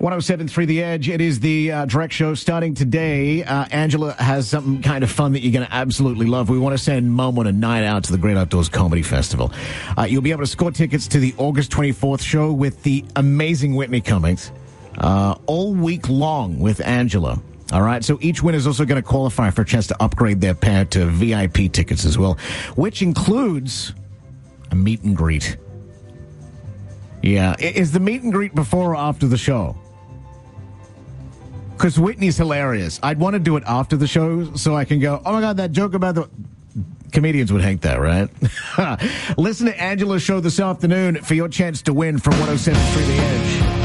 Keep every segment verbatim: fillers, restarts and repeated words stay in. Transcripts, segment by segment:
one oh seven point three The Edge. It is the uh, direct show starting today. Uh, Angela has something kind of fun that you're going to absolutely love. We want to send Mum on a night out to the Great Outdoors Comedy Festival. Uh, you'll be able to score tickets to the August twenty-fourth show with the amazing Whitney Cummings uh, all week long with Angela. All right, so each winner is also going to qualify for a chance to upgrade their pair to V I P tickets as well, which includes a meet and greet. Yeah, is the meet and greet before or after the show? Because Whitney's hilarious. I'd want to do it after the show so I can go, oh my God, that joke about the... Comedians would hate that, right? Listen to Angela's show this afternoon for your chance to win from one oh seven point three The Edge.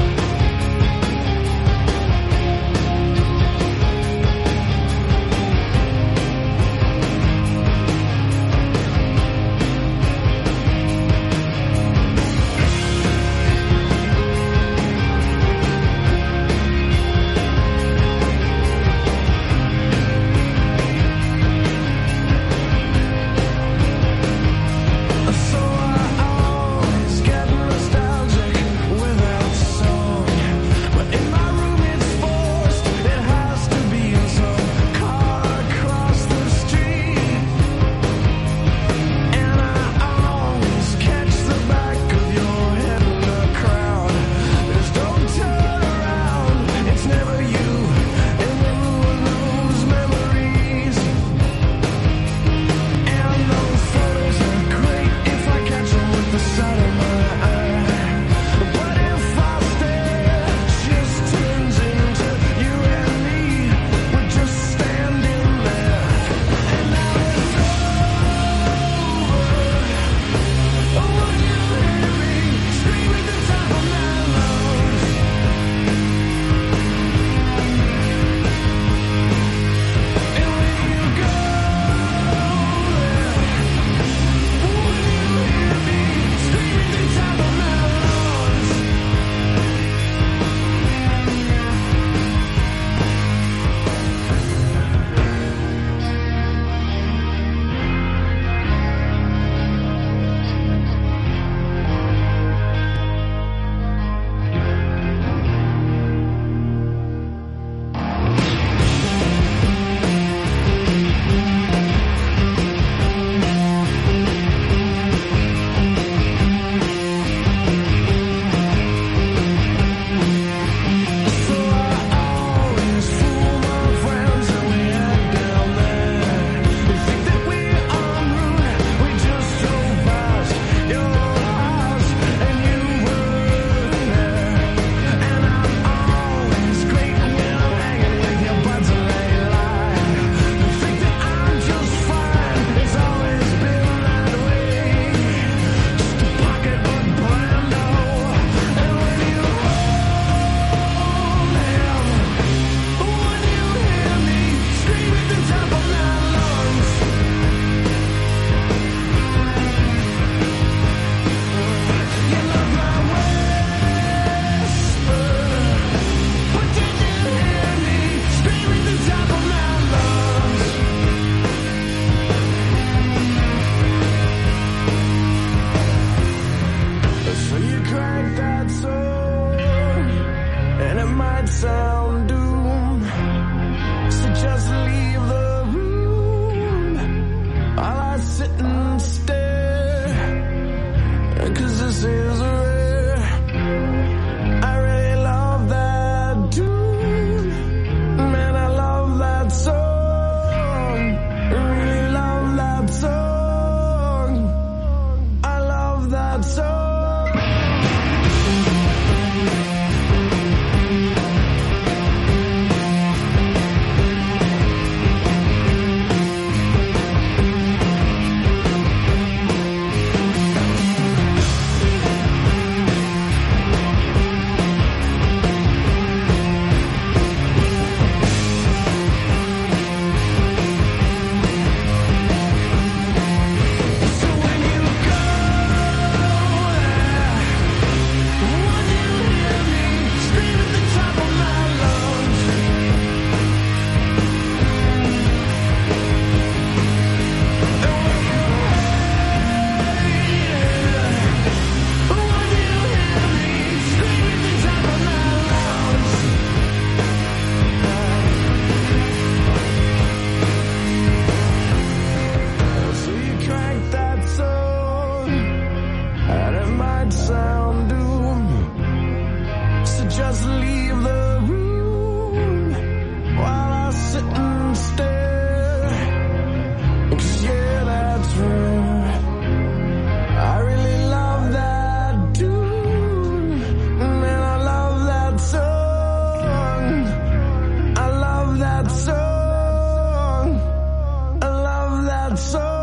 Sound doom, so just leave the room while I sit and stare, 'cause this is rare. I really love that tune, man, I love that song, I really love that song, I love that song. just leave the room while I sit and stare. 'Cause yeah, that's right, I really love that dude. Man, I love that song. I love that song. I love that song.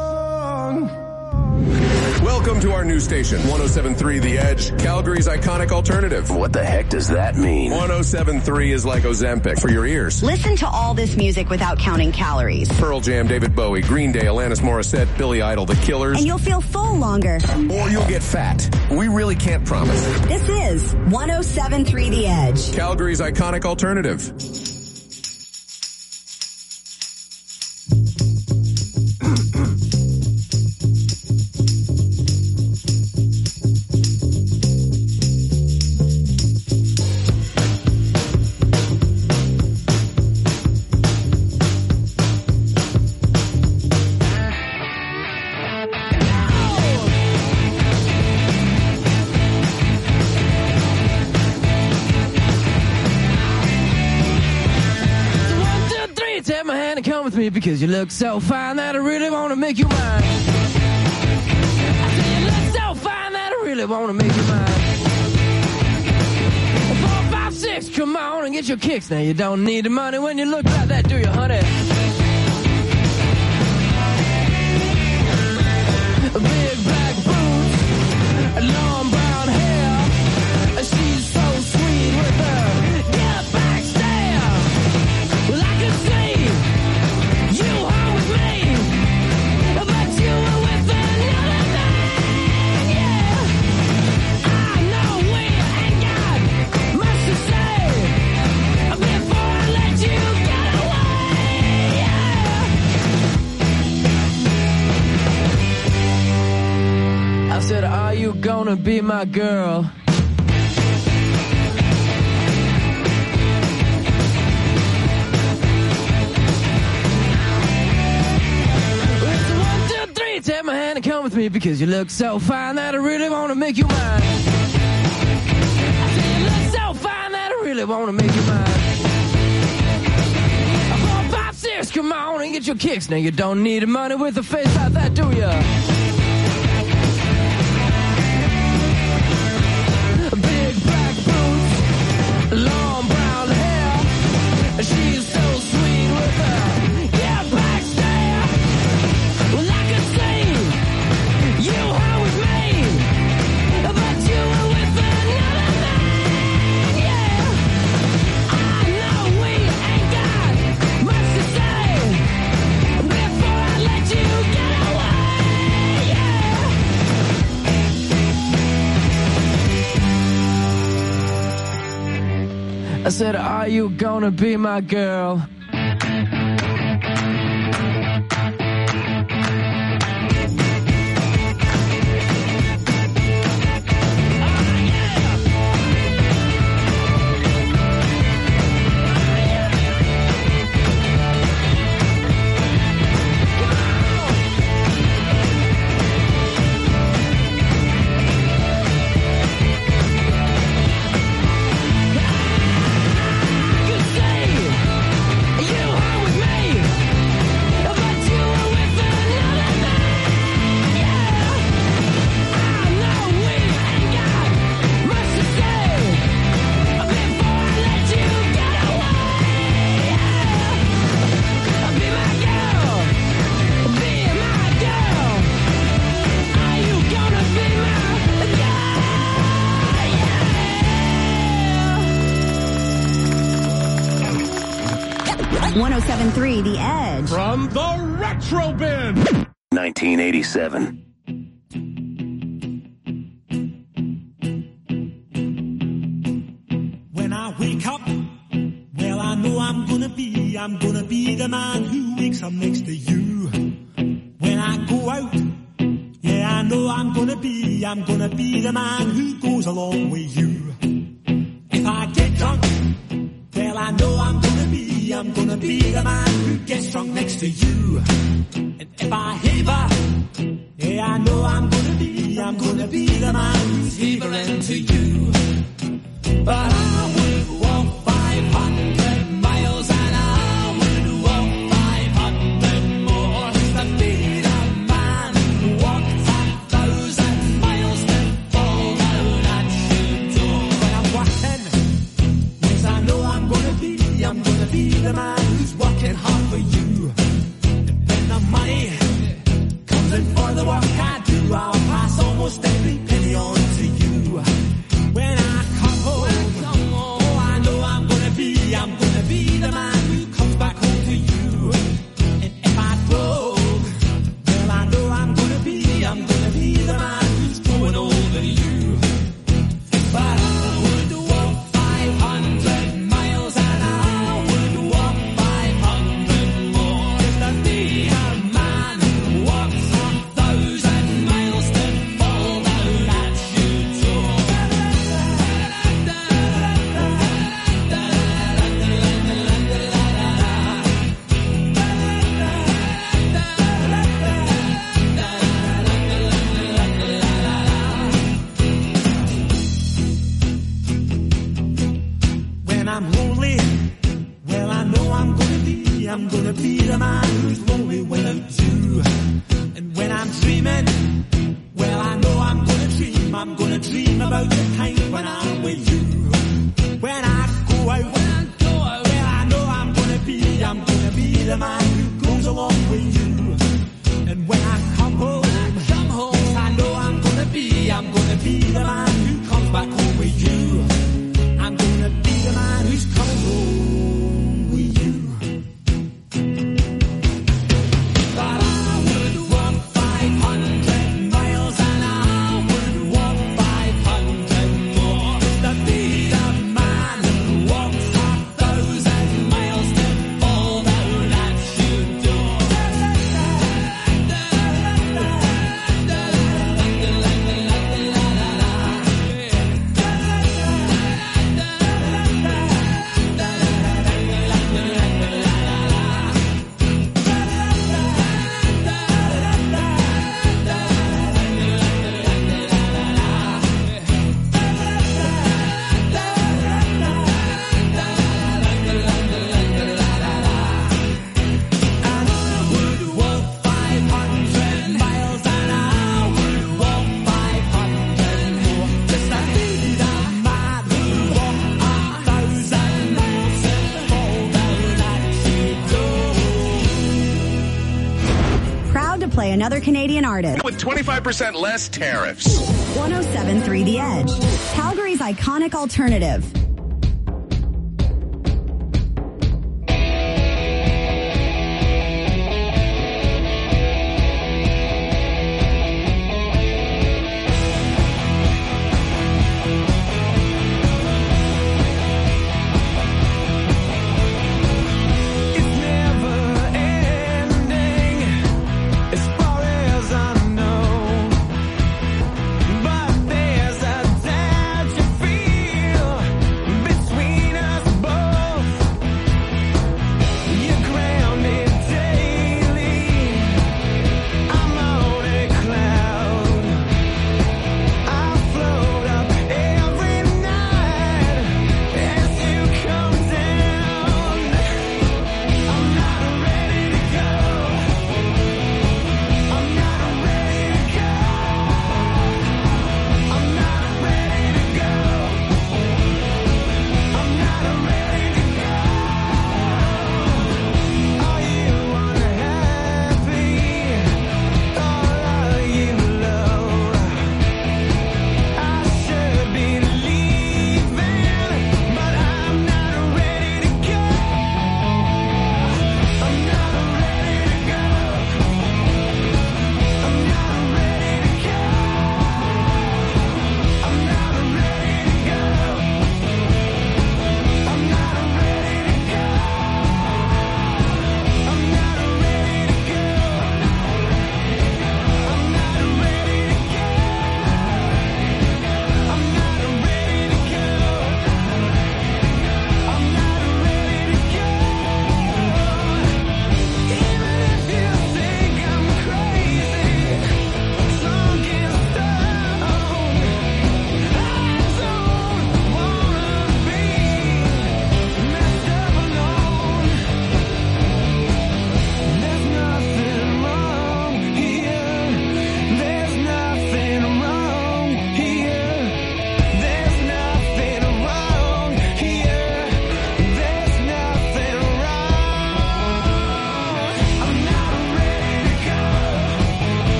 Welcome to our new station, one oh seven point three The Edge, Calgary's iconic alternative. What the heck does that mean? one oh seven point three is like Ozempic for your ears. Listen to all this music without counting calories. Pearl Jam, David Bowie, Green Day, Alanis Morissette, Billy Idol, The Killers. And you'll feel full longer. Or you'll get fat. We really can't promise. This is one oh seven point three The Edge. Calgary's iconic alternative. Because you look so fine that I really want to make you mine. I say you look so fine that I really want to make you mine. Four, five, six, come on and get your kicks. Now you don't need the money when you look like that, do you, honey? Big black boots, long brown hair. She's so sweet with her get back stare. Well, I can see you home with me, but you were with another man, yeah. I know we ain't got much to say before I let you get away, yeah. I said, are you gonna be my girl? Take my hand and come with me because you look so fine that I really want to make you mine. I say you look so fine that I really want to make you mine. Four, five, six, come on and get your kicks. Now you don't need the money with a face like that, do ya? Big black boots, long brown hair. She's so sweet with her. Yeah, back stare. Well, I can see you home with me, but you were with another man, yeah. I know we ain't got much to say before I let you get away, yeah. I said, are you gonna be my girl? one oh seven point three The Edge. From the Retro Bin. nineteen eighty-seven. When I wake up, well, I know I'm gonna be, I'm gonna be the man who wakes up next to you. When I go out, yeah, I know I'm gonna be, I'm gonna be the man who goes along with you. If I get drunk, well, I know I'm gonna be, I'm gonna be the man who gets drunk next to you. And if I haver, yeah, I know I'm gonna be, I'm gonna be the man who's havering to you. But I would walk five hundred miles and I would walk five hundred more to be the man who walked a thousand miles to fall down at your door. When I'm walking, yes, I know I'm gonna be, I'm gonna be the man who's working hard for you. And when the money comes in for the work I do, I'll pass almost every penny on to you. When I come home, oh, I know I'm gonna be, I'm gonna be the man who comes back home to you. And if I broke, well, I know I'm gonna be, I'm gonna be the man who's growing older you. But I would walk five hundred miles and I would walk five hundred more just to be a man who walks a thousand miles to fall down at your door. When I'm lonely, well, I know I'm gonna be, I'm gonna be the man who's lonely without you. And when I'm dreaming, well, I know I'm gonna dream, I'm gonna dream about the time when I'm with you. When I go out, when I go out, well, I know I'm gonna be, I'm gonna be the man who goes along with you. And when I come home, when I come home, I know I'm gonna be, I'm gonna be the man who comes back home with you. I'm gonna be the man who's coming home with you. But I would walk five hundred miles and I would walk five hundred more to be the man who walks a thousand miles to fall down at your door. Proud to play another Canadian artist. With twenty-five percent less tariffs. one oh seven point three The Edge. Calgary's iconic alternative. It's never ending, as far as I know. But there's a doubt you feel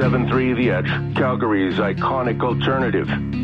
seven point three The Edge, Calgary's iconic alternative.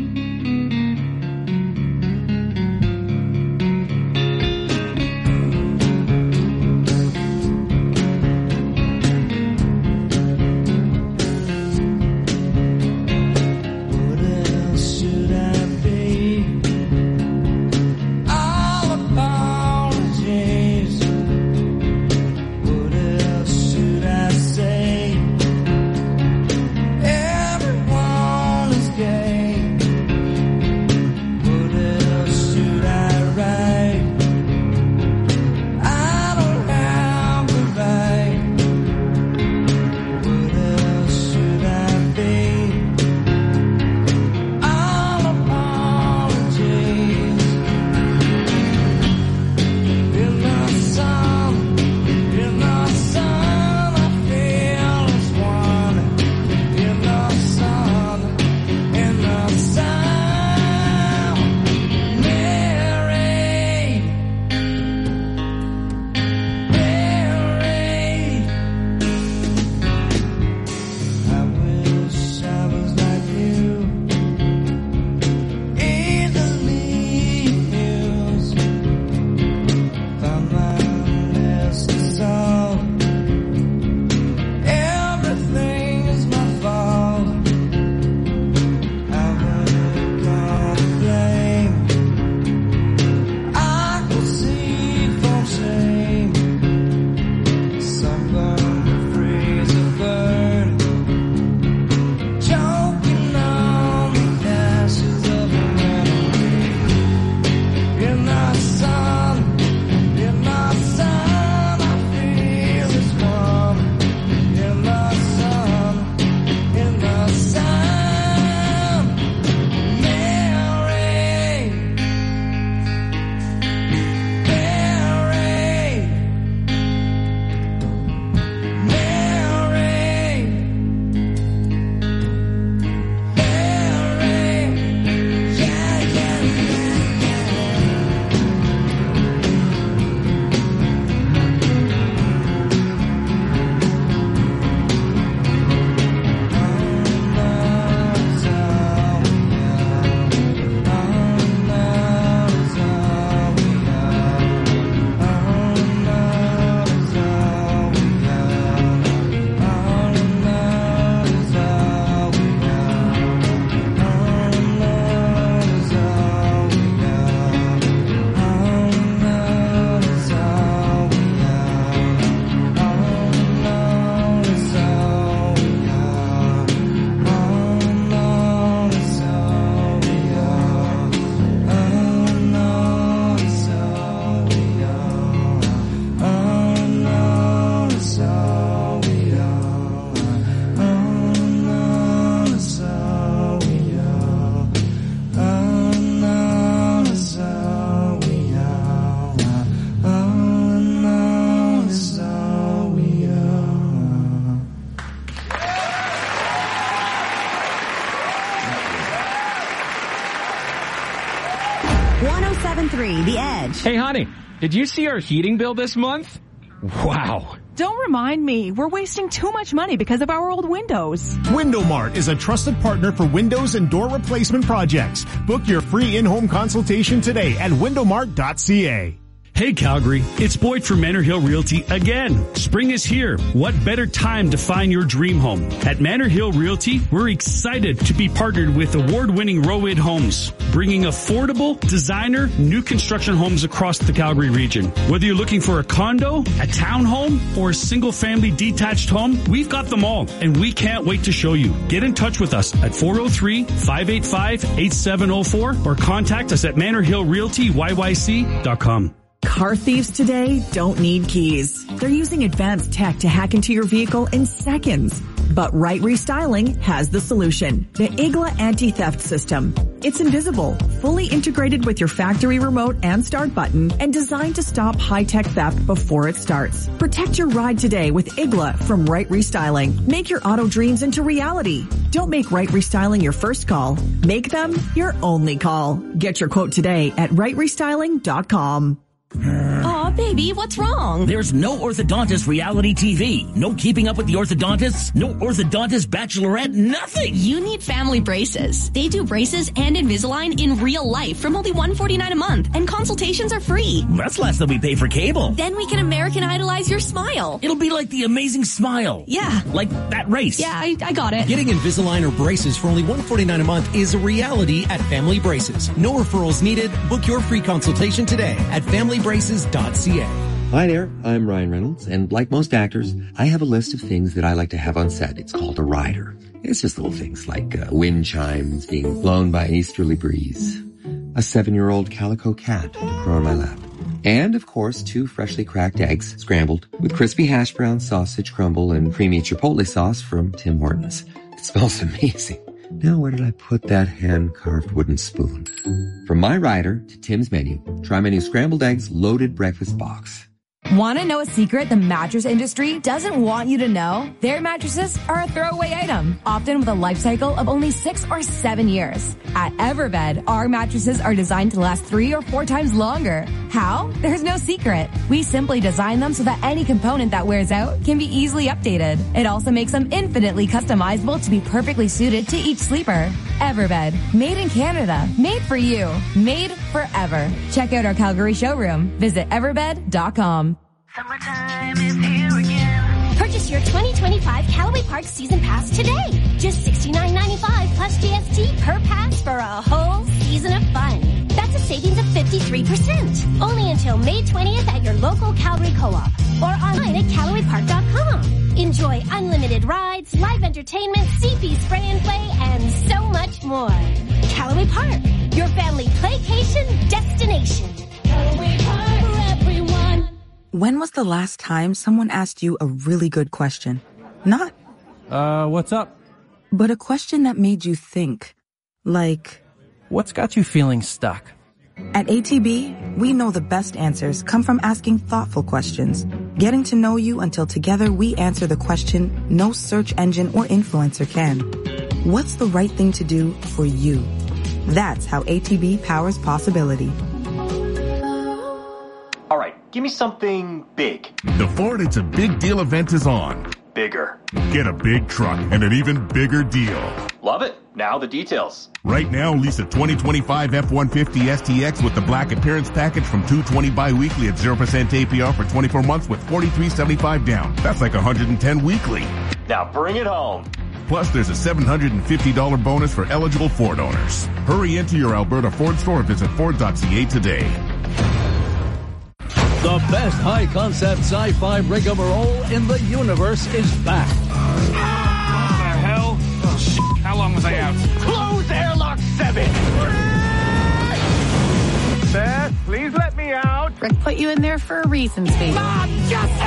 one oh seven point three The Edge. Hey, honey, did you see our heating bill this month? Wow. Don't remind me. We're wasting too much money because of our old windows. Window Mart is a trusted partner for windows and door replacement projects. Book your free in-home consultation today at window mart dot c a. Hey Calgary, it's Boyd from Manor Hill Realty again. Spring is here. What better time to find your dream home? At Manor Hill Realty, we're excited to be partnered with award-winning Rowid Homes, bringing affordable, designer, new construction homes across the Calgary region. Whether you're looking for a condo, a townhome, or a single-family detached home, we've got them all, and we can't wait to show you. Get in touch with us at four oh three, five eight five, eight seven oh four or contact us at manor hill realty y y c dot com. Car thieves today don't need keys. They're using advanced tech to hack into your vehicle in seconds. But Right Restyling has the solution. The I G L A anti-theft system. It's invisible, fully integrated with your factory remote and start button, and designed to stop high-tech theft before it starts. Protect your ride today with I G L A from Right Restyling. Make your auto dreams into reality. Don't make Right Restyling your first call. Make them your only call. Get your quote today at right restyling dot com. Aw, Baby, what's wrong? There's no Orthodontist reality T V. No keeping up with the orthodontists. No Orthodontist bachelorette. Nothing. You need Family Braces. They do braces and Invisalign in real life from only one hundred forty-nine dollars a month, and consultations are free. That's less than we pay for cable. Then we can American Idolize your smile. It'll be like The Amazing Smile. Yeah. Like that race. Yeah, I, I got it. Getting Invisalign or braces for only one hundred forty-nine dollars a month is a reality at Family Braces. No referrals needed. Book your free consultation today at family braces dot c a. Hi there, I'm Ryan Reynolds, and like most actors, I have a list of things that I like to have on set. It's called a rider. It's just little things like uh, wind chimes being blown by an easterly breeze, a seven-year-old calico cat to purr on my lap, and, of course, two freshly cracked eggs scrambled with crispy hash brown, sausage crumble, and creamy chipotle sauce from Tim Hortons. It smells amazing. Now, where did I put that hand-carved wooden spoon? From my rider to Tim's menu, try my new scrambled eggs loaded breakfast box. Want to know a secret the mattress industry doesn't want you to know? Their mattresses are a throwaway item, often with a life cycle of only six or seven years. At Everbed, our mattresses are designed to last three or four times longer. How? There's no secret. We simply design them so that any component that wears out can be easily updated. It also makes them infinitely customizable to be perfectly suited to each sleeper. Everbed, made in Canada, made for you, made forever. Check out our Calgary showroom. Visit everbed dot com. Summertime is here again. Purchase your twenty twenty-five Callaway Park Season Pass today. Just sixty-nine ninety-five plus G S T per pass for a whole season of fun. That's a savings of fifty-three percent. Only until May twentieth at your local Calgary Co-op or online at Callaway Park dot com. Enjoy unlimited rides, live entertainment, C P spray and play, and so much more. Callaway Park, your family playcation destination. Callaway Park for everyone. When was the last time someone asked you a really good question? Not, uh, what's up? But a question that made you think. Like, what's got you feeling stuck? At A T B, we know the best answers come from asking thoughtful questions, getting to know you until together we answer the question no search engine or influencer can. What's the right thing to do for you? That's how A T B powers possibility. All right, give me something big. The Ford It's a Big Deal event is on. Bigger. Get a big truck and an even bigger deal. Love it. Now the details. Right now, lease a twenty twenty-five F one fifty S T X with the Black Appearance Package from two hundred twenty bi-weekly at zero percent A P R for twenty-four months with forty-three seventy-five down. That's like one hundred ten weekly. Now bring it home. Plus, there's a seven hundred fifty dollars bonus for eligible Ford owners. Hurry into your Alberta Ford store or visit Ford dot C A today. The best high-concept sci-fi rigmarole in the universe is back. What the hell? Oh, shit. How long was I out? Close airlock seven! Beth, please let me out. Rick put you in there for a reason, Steve. Mom, justice!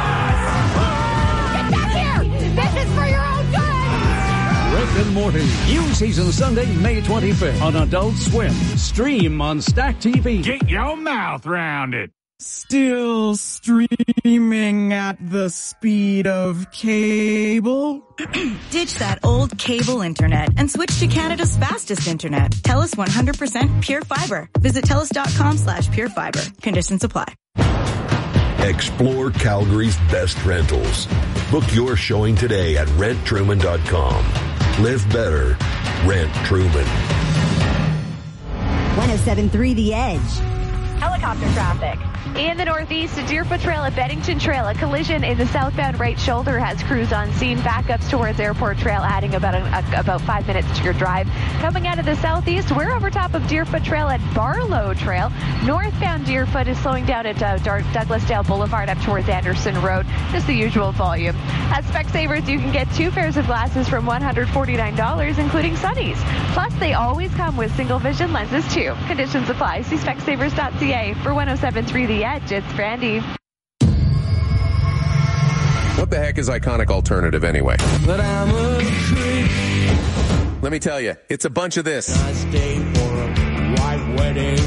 Get back here! This is for your own good! Rick and Morty, new season Sunday, May twenty-fifth on Adult Swim. Stream on Stack T V. Get your mouth round it. Still streaming at the speed of cable? Ditch that old cable internet and switch to Canada's fastest internet. TELUS one hundred percent Pure Fiber. Visit TELUS dot com slash Pure Fiber. Conditions apply. Explore Calgary's best rentals. Book your showing today at rent truman dot com. Live better. Rent Truman. one oh seven point three The Edge. Helicopter traffic. In the northeast, Deerfoot Trail at Bennington Trail, a collision in the southbound right shoulder has crews on scene. Backups towards Airport Trail, adding about a, a, about five minutes to your drive. Coming out of the southeast, we're over top of Deerfoot Trail at Barlow Trail. Northbound Deerfoot is slowing down at uh, Douglasdale Boulevard up towards Anderson Road. Just the usual volume. At Specsavers, you can get two pairs of glasses from one hundred forty-nine dollars, including sunnies. Plus, they always come with single vision lenses too. Conditions apply. See specsavers dot c a. For one oh seven point three The Edge, it's Brandy. What the heck is Iconic Alternative anyway? But I'm a creep. Let me tell you, it's a bunch of this. I stay for a white wedding.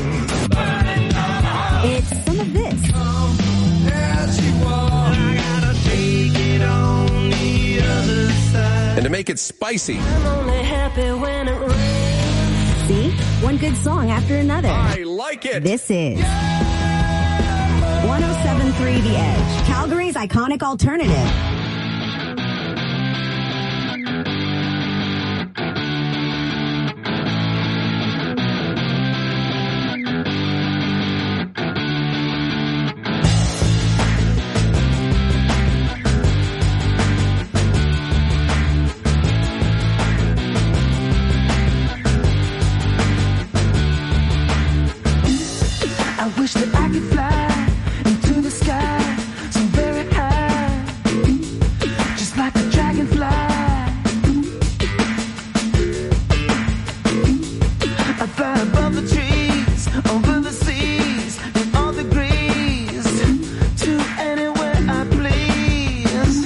It's some of this. As you walk, I gotta take it on the other side. And to make it spicy, I'm only happy when it rains. See? One good song after another. I like it. This is one oh seven point three The Edge, Calgary's iconic alternative. I wish that I could fly into the sky so very high, just like a dragonfly. I fly above the trees, over the seas, in all degrees, to anywhere I please.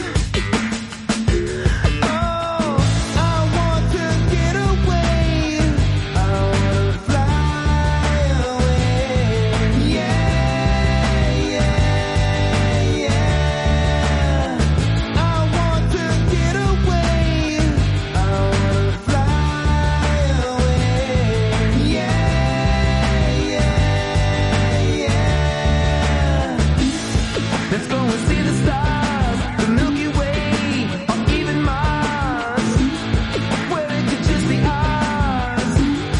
Oh, I want to get away. I want to fly away. Yeah, yeah, yeah. I want to get away. I want to fly away. Yeah, yeah, yeah. Let's go and see the stars, the Milky Way, or even Mars, where it could just be ours.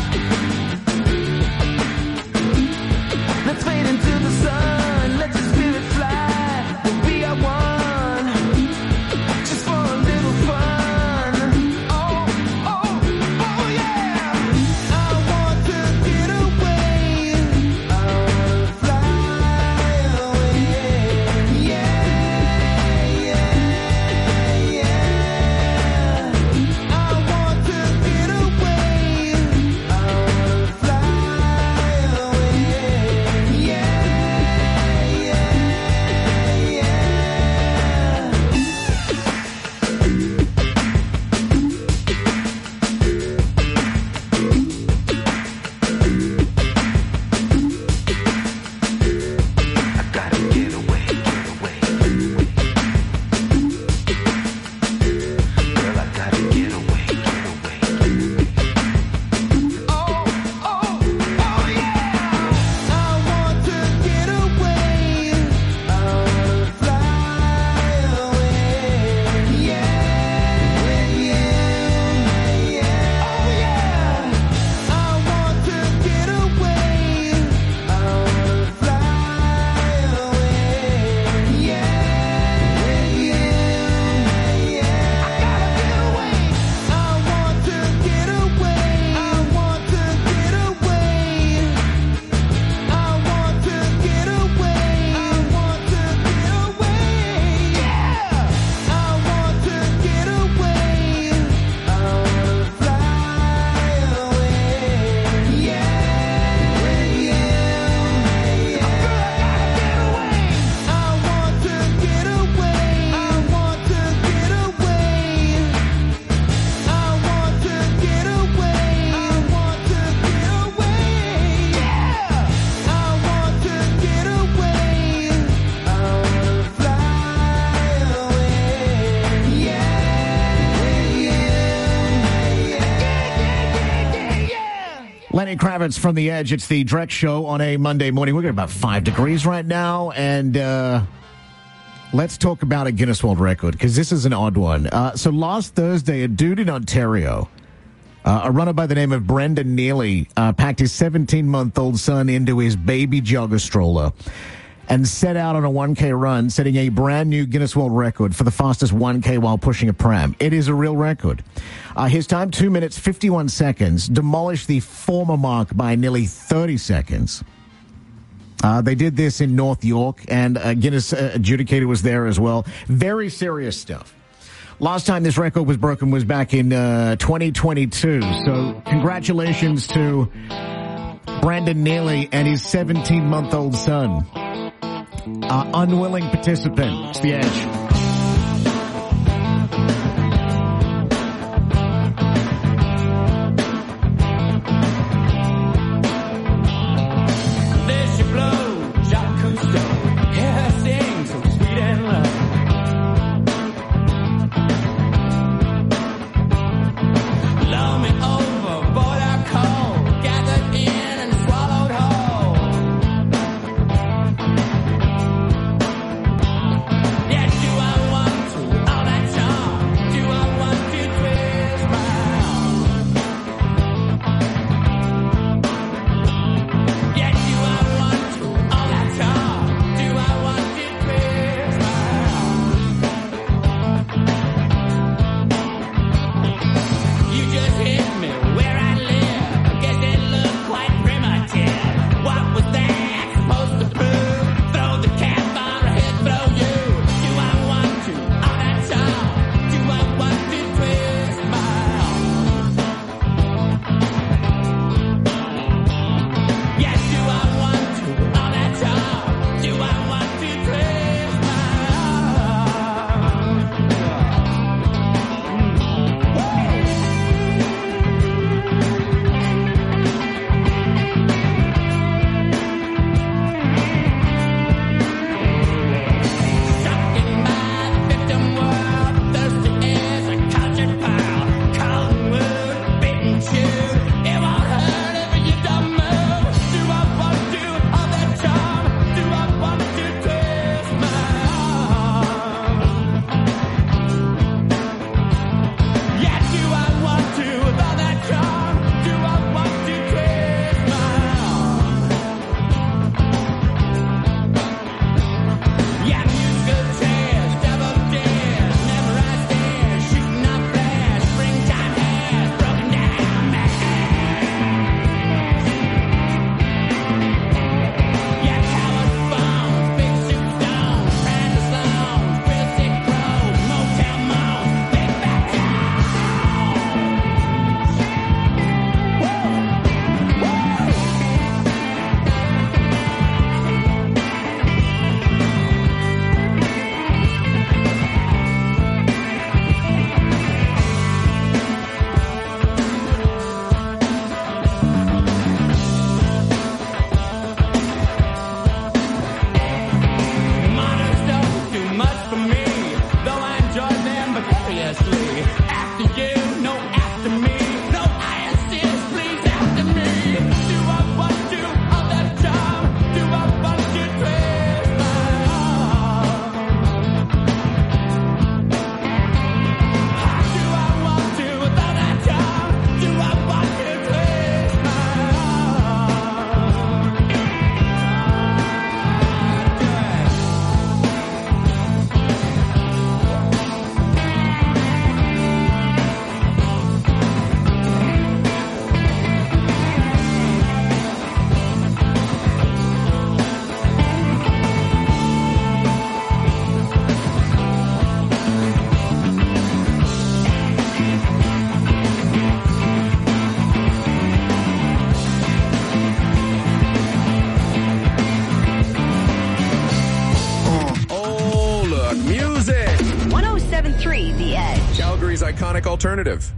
Let's fade into the sun, let your spirit fly, we'll be our one, just for a little fun. Oh, oh, oh yeah. I want to get away, I want to fly away. Yeah, yeah, yeah. I want to get away, I want to fly away. Yeah, yeah, yeah. I gotta get away, get away. Girl, I gotta get away, get away. Oh, oh, oh yeah. I want to get away. I want to fly away. Yeah, with you. Yeah, oh yeah. I want to get away. I want to fly away. Yeah, with you. Yeah, I gotta get away. I want to get away. I want to get away. I want to get away. I want to get away. Yeah, I want to get away. I want to fly away. Yeah, with you. Girl, I gotta get away. I want to get away. I want to get away. I want to get away. I want to get away. Yeah, I want to get away. I want to fly away. Yeah, with you. Yeah, yeah, yeah, yeah. Lenny Kravitz from The Edge. It's the Drex Show on a Monday morning. We're at about five degrees right now, and uh, let's talk about a Guinness World Record, because this is an odd one. Uh, so last Thursday, a dude in Ontario, uh, a runner by the name of Brendan Neely, uh, packed his seventeen-month-old son into his baby jogger stroller and set out on a one K run, setting a brand new Guinness World Record for the fastest one K while pushing a pram. It is a real record. Uh, his time, two minutes, fifty-one seconds, demolished the former mark by nearly thirty seconds. Uh, they did this in North York, and uh, Guinness uh, adjudicator was there as well. Very serious stuff. Last time this record was broken was back in uh, twenty twenty-two. So congratulations to Brandon Neely and his seventeen-month-old son. Uh, unwilling participant. It's The Edge. Gathered in and swallowed whole. three The Edge. Calgary's iconic alternative.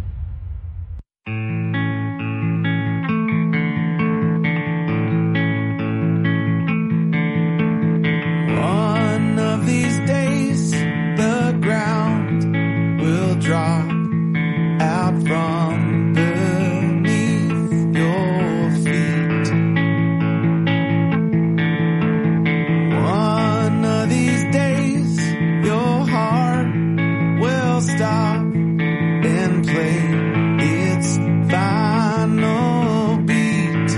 One of these days, the ground will drop out from beneath your feet. One of these days, your heart will stop and play its final beat.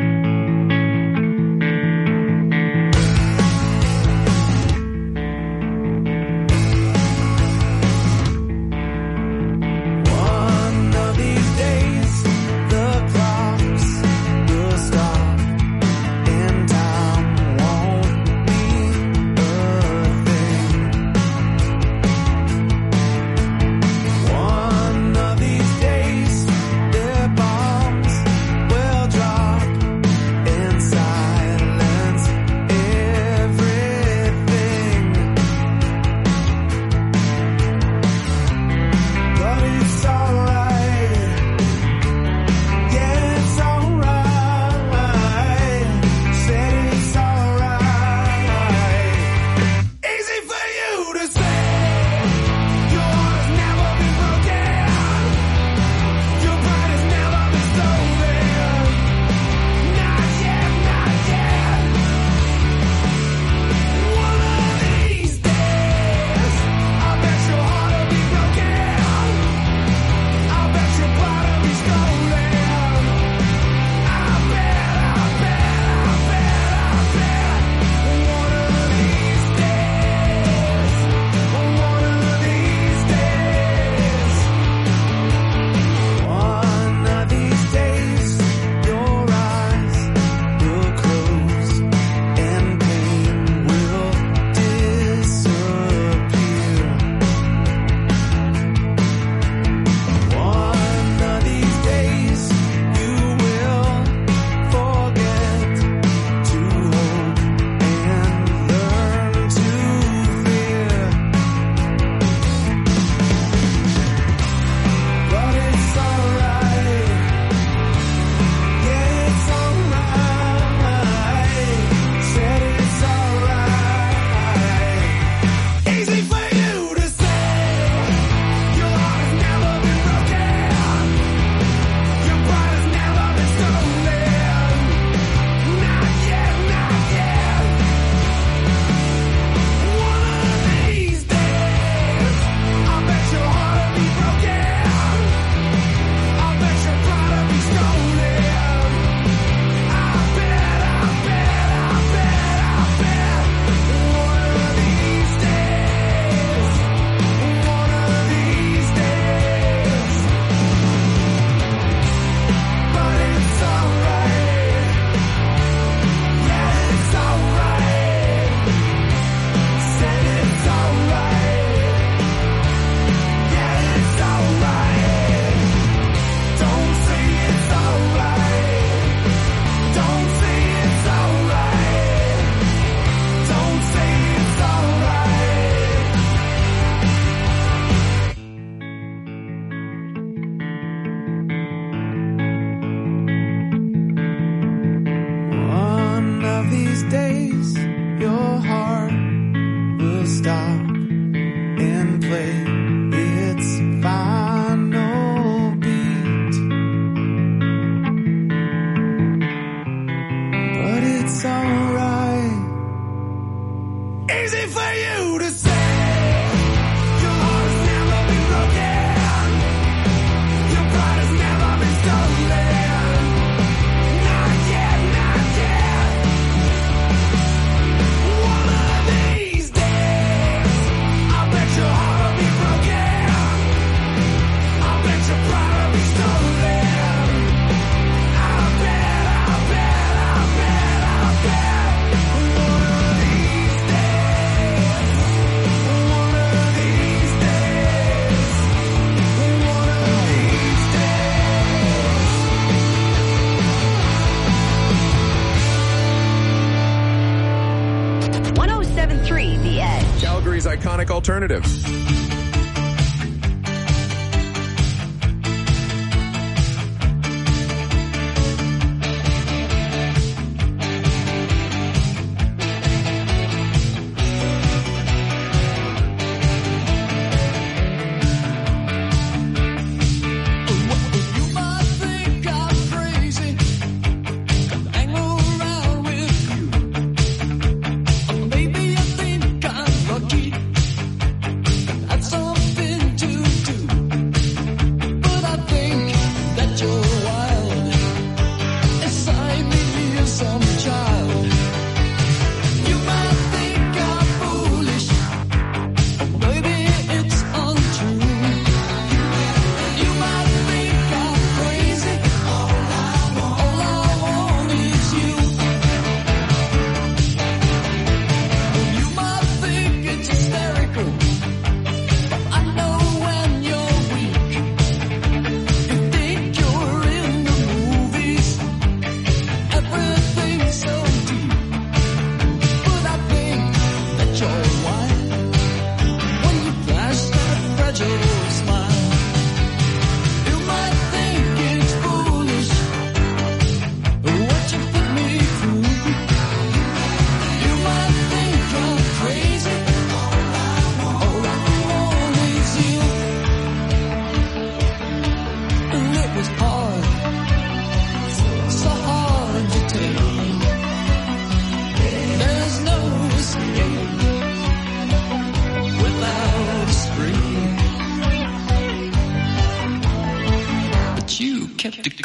One of these days, the clocks will stop and time won't mean a thing. One of these days, their bombs will drop and silence everything. But it's alright. Yeah, it's alright. Said it's alright. Easy for you to say. Your heart has never been broken. Your pride has never been stolen. Not yet, not yet. One of these days, I bet your heart will be broken. I bet your pride will be stolen. I bet, I bet, I bet, I bet. One of these days, one of these days, one of these days, your eyes will close and pain will disappear. One of these days, you will forget to hope and learn to fear. But it's alright. Yeah, it's alright. Said it's alright. Easy for you to say. Your heart has never been broken. Your pride has never been stolen. Not yet, not yet. One of these days, I bet your heart will be broken. I bet your pride will be stolen. I bet, I bet, I bet, I bet. One of these days, one of these days. But it's alright. Yeah, it's alright. Said it's alright. Yeah, it's alright. Don't say it's alright. Don't say it's alright. Don't say it's alright. One of these days, your heart will stop and play its final beat. But it's alright. Easy for you to say. Your heart has never been broken. Your pride has never been stolen. Not yet, not yet. One of these days, I bet your heart will be broken. I bet your pride will be stolen. I bet, I bet, I bet, I bet. One of these days, one of these days, one of these one oh seven point three The Edge. Calgary's iconic alternative.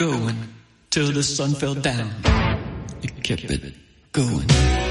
going till the sun fell down. It kept it going.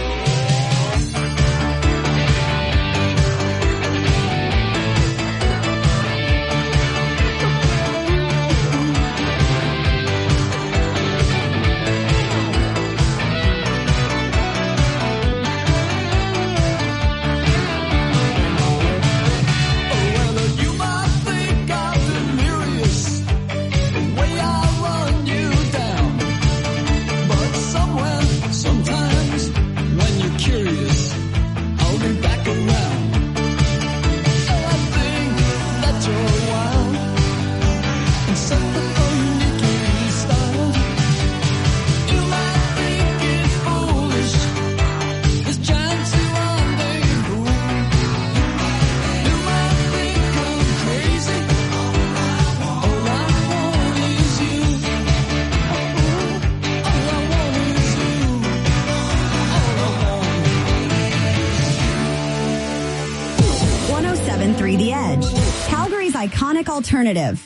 The Edge, Calgary's iconic alternative.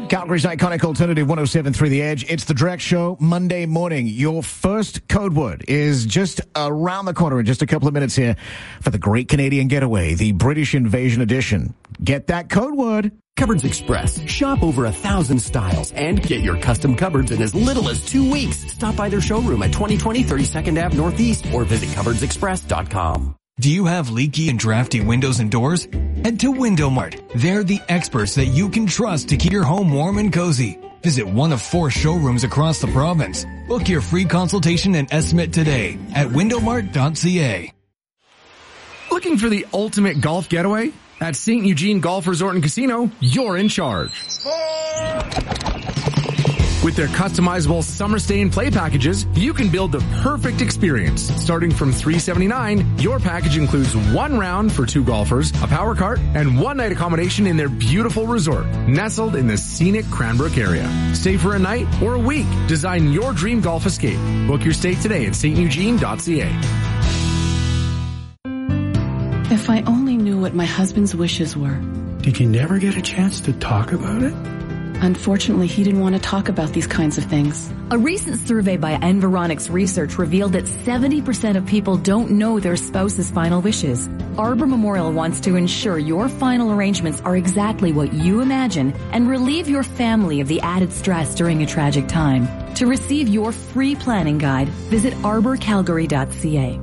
Calgary's iconic alternative, one oh seven point three The Edge. It's the Drex Show, Monday morning. Your first code word is just around the corner in just a couple of minutes here for the Great Canadian Getaway, the British Invasion Edition. Get that code word. Cupboards Express. Shop over a thousand styles and get your custom cupboards in as little as two weeks. Stop by their showroom at twenty twenty thirty-second Avenue Northeast or visit cupboards express dot com. Do you have leaky and drafty windows and doors? Head to Window Mart. They're the experts that you can trust to keep your home warm and cozy. Visit one of four showrooms across the province. Book your free consultation and estimate today at window mart dot c a. Looking for the ultimate golf getaway? At Saint Eugene Golf Resort and Casino, you're in charge. With their customizable summer stay and play packages, you can build the perfect experience. Starting from three hundred seventy-nine dollars, your package includes one round for two golfers, a power cart, and one night accommodation in their beautiful resort, nestled in the scenic Cranbrook area. Stay for a night or a week. Design your dream golf escape. Book your stay today at saint eugene dot c a. If I only knew what my husband's wishes were. Did you never get a chance to talk about it? Unfortunately, he didn't want to talk about these kinds of things. A recent survey by Environics Research revealed that seventy percent of people don't know their spouse's final wishes. Arbor Memorial wants to ensure your final arrangements are exactly what you imagine and relieve your family of the added stress during a tragic time. To receive your free planning guide, visit arbor calgary dot c a.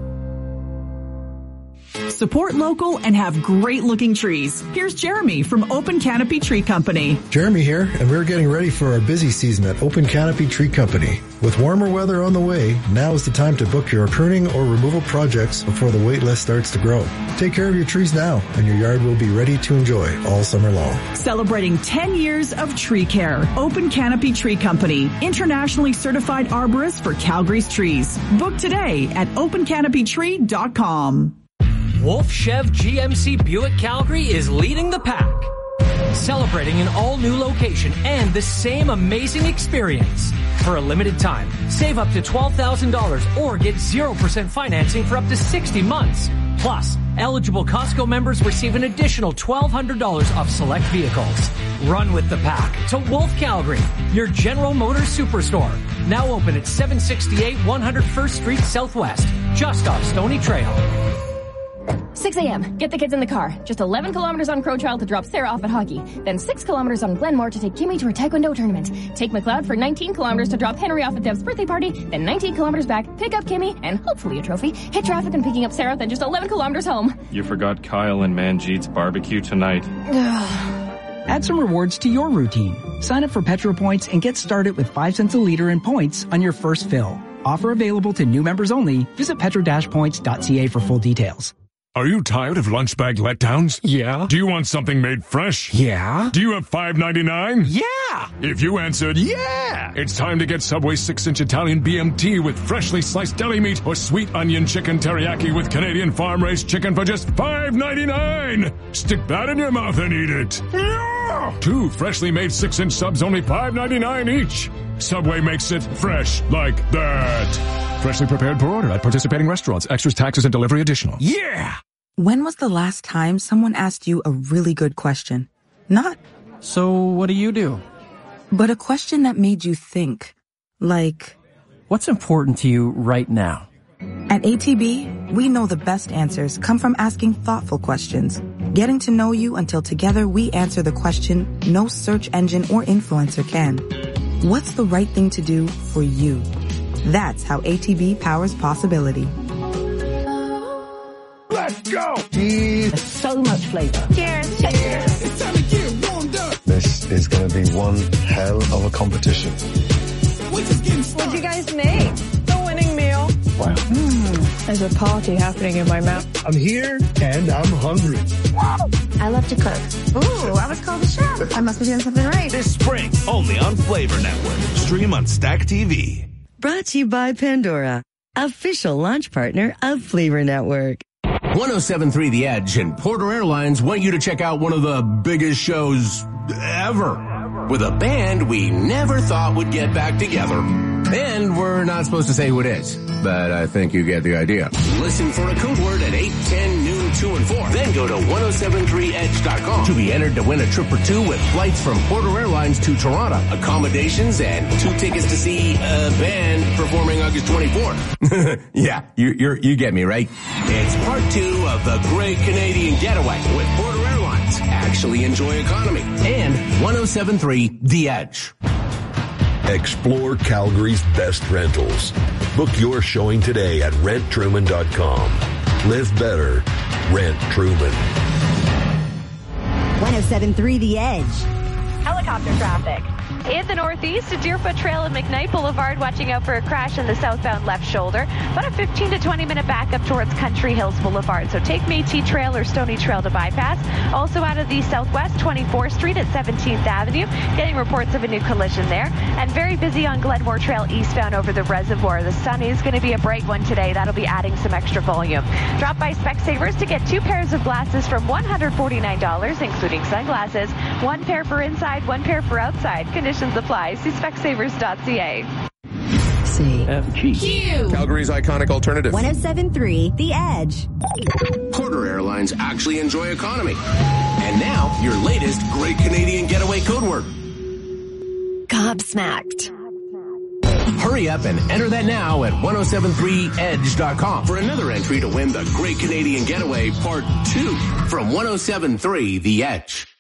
Support local and have great looking trees. Here's Jeremy from Open Canopy Tree Company. Jeremy here, and we're getting ready for our busy season at Open Canopy Tree Company. With warmer weather on the way, now is the time to book your pruning or removal projects before the wait list starts to grow. Take care of your trees now, and your yard will be ready to enjoy all summer long. Celebrating ten years of tree care. Open Canopy Tree Company, internationally certified arborist for Calgary's trees. Book today at open canopy tree dot com. Wolf Chev G M C Buick Calgary is leading the pack, celebrating an all-new location and the same amazing experience. For a limited time, save up to twelve thousand dollars or get zero percent financing for up to sixty months. Plus, eligible Costco members receive an additional twelve hundred dollars off select vehicles. Run with the pack to Wolf Calgary, your General Motors Superstore. Now open at seven sixty-eight one hundred first Street Southwest, just off Stony Trail. six a.m. Get the kids in the car. Just eleven kilometers on Crow Trail to drop Sarah off at hockey. Then six kilometers on Glenmore to take Kimmy to her taekwondo tournament. Take McLeod for nineteen kilometers to drop Henry off at Dev's birthday party. Then nineteen kilometers back, pick up Kimmy, and hopefully a trophy. Hit traffic and picking up Sarah, then just eleven kilometers home. You forgot Kyle and Manjeet's barbecue tonight. Add some rewards to your routine. Sign up for Petro Points and get started with five cents a liter in points on your first fill. Offer available to new members only. Visit petro dash points dot c a for full details. Are you tired of lunch bag letdowns? Yeah. Do you want something made fresh? Yeah. Do you have five ninety-nine? Yeah. If you answered yeah, it's time to get Subway six inch Italian B M T with freshly sliced deli meat or sweet onion chicken teriyaki with Canadian farm-raised chicken for just five ninety-nine. Stick that in your mouth and eat it. Yeah. Two freshly made six inch subs, only five ninety-nine each. Subway makes it fresh like that. Freshly prepared per order at participating restaurants. Extras, taxes, and delivery additional. Yeah! When was the last time someone asked you a really good question? Not, So what do you do? but a question that made you think. Like, What's important to you right now? at A T B, we know the best answers come from asking thoughtful questions. Getting to know you until together we answer the question no search engine or influencer can. What's the right thing to do for you? That's how A T B powers possibility. Let's go! So much flavor. Cheers! Cheers! It's time to get warmed up! This is going to be one hell of a competition. What'd you guys make? The winning meal. Wow. Mm, there's a party happening in my mouth. I'm here and I'm hungry. I love to cook. Ooh, I was called a chef. I must be doing something right. This spring, only on Flavor Network. Stream on Stack T V. Brought to you by Pandora, official launch partner of Flavor Network. one oh seven point three The Edge and Porter Airlines want you to check out one of the biggest shows ever with a band we never thought would get back together. And we're not supposed to say who it is. but I think you get the idea. Listen for a code word at eight, ten, noon, two, and four. Then go to ten seventy-three edge dot com to be entered to win a trip or two with flights from Porter Airlines to Toronto, accommodations, and two tickets to see a band performing August twenty-fourth. Yeah, you you're, you get me, right? It's part two of the Great Canadian Getaway with Porter Airlines. Actually enjoy economy. And ten seventy-three The Edge. Explore Calgary's best rentals. Book your showing today at rent truman dot com. Live better. Rent Truman. ten seventy-three The Edge. Helicopter traffic. In the northeast, a Deerfoot Trail and McKnight Boulevard, watching out for a crash in the southbound left shoulder. About a fifteen to twenty minute backup towards Country Hills Boulevard. So take Métis Trail or Stony Trail to bypass. Also out of the southwest, twenty-fourth Street at seventeenth Avenue. Getting reports of a new collision there. And very busy on Glenmore Trail eastbound over the reservoir. The sun is going to be a bright one today. That'll be adding some extra volume. Drop by Specsavers to get two pairs of glasses from one hundred forty-nine dollars, including sunglasses. One pair for inside, one pair for outside. Conditions apply. See specsavers dot c a. C F G Q. Calgary's iconic alternative. ten seventy-three The Edge. Porter Airlines actually enjoy economy. And now, your latest Great Canadian Getaway code word. Gobsmacked. Hurry up and enter that now at ten seventy-three edge dot com for another entry to win the Great Canadian Getaway Part two from ten seventy-three The Edge.